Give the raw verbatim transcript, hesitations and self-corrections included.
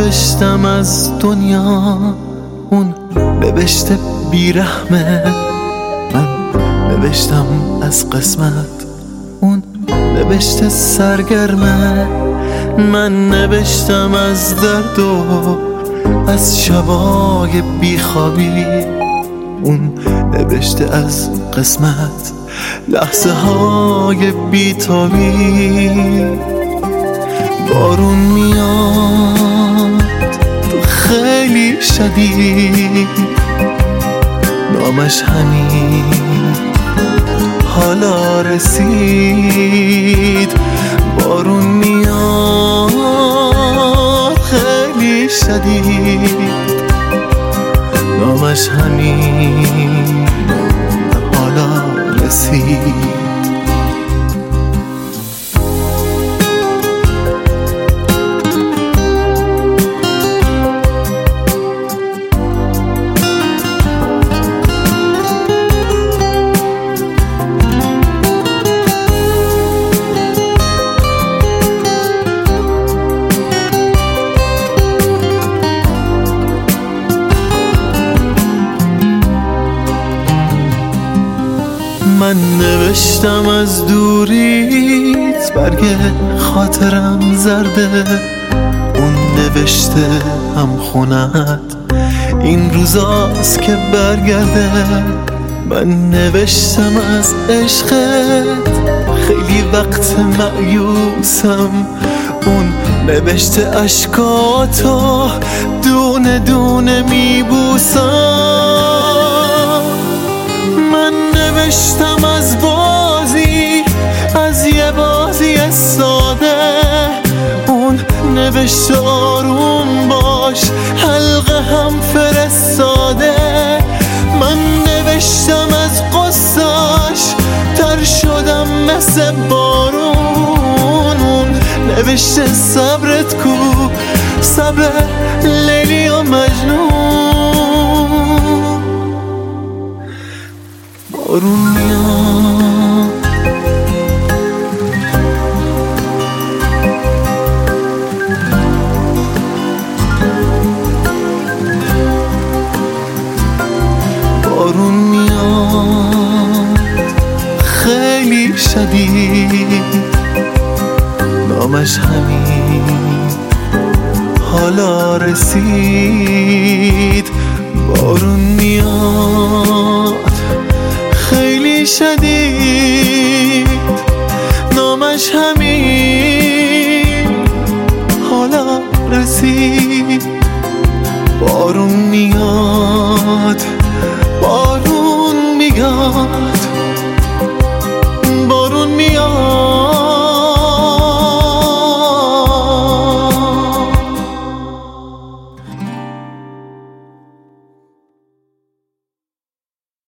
نوشتم از دنیا، اون نوشته بیرحمه. من نوشتم از قسمت، اون نوشته سرگرمه. من نوشتم از درد و از شبای بیخوابی، اون نوشته از قسمت لحظه های بیتابی. بارون میاد خیلی شدید، نامش همین حالا رسید. بارون میاد خیلی شدید، نامش همین حالا رسید. من نوشتم از دوریت، برگ خاطرم زرده. اون نوشته هم خونت این روزاست که برگرده. من نوشتم از عشقت، خیلی وقت مایوسم. اون نوشته اشکاتو دونه دونه میبوسم. من نوشتم از بازی، از یه بازی ساده. اون نوشته آروم باش، حلقه هم فرستاده. من نوشتم از قصاش، تر شدم مثل بارون. اون نوشته صبرت کو، صبر لیلی و مجنون. بارون میاد بارون میاد خیلی شدید، نامش همین حالا رسید. بارون میاد خیلی شدید، نامش همین حالا رسید. بارون میاد